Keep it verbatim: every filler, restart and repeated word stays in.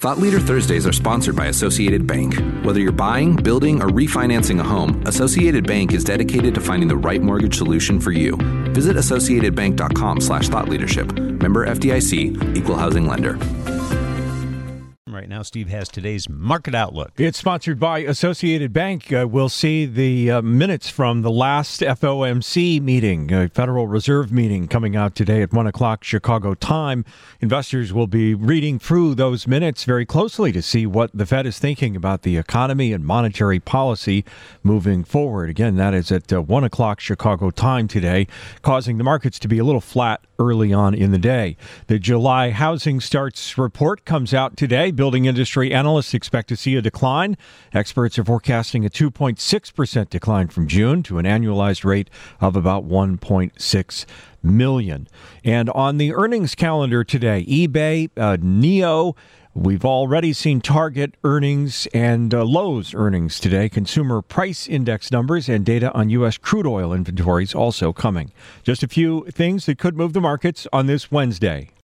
Thought Leader Thursdays are sponsored by Associated Bank. Whether you're buying, building, or refinancing a home, Associated Bank is dedicated to finding the right mortgage solution for you. Visit associatedbank.com slash thought leadership. Member F D I C, Equal Housing Lender. Right now, Steve has today's market outlook. It's sponsored by Associated Bank. Uh, we'll see the uh, minutes from the last F O M C meeting, uh, Federal Reserve meeting, coming out today at one o'clock Chicago time. Investors will be reading through those minutes very closely to see what the Fed is thinking about the economy and monetary policy moving forward. Again, that is at uh, one o'clock Chicago time today, causing the markets to be a little flat early on in the day. The July housing starts report comes out today. Building industry analysts expect to see a decline. Experts are forecasting a two point six percent decline from June to an annualized rate of about one point six million. And on the earnings calendar today, eBay, uh, N E O, we've already seen Target earnings and uh, Lowe's earnings today. Consumer price index numbers and data on U S crude oil inventories also coming. Just a few things that could move the markets on this Wednesday.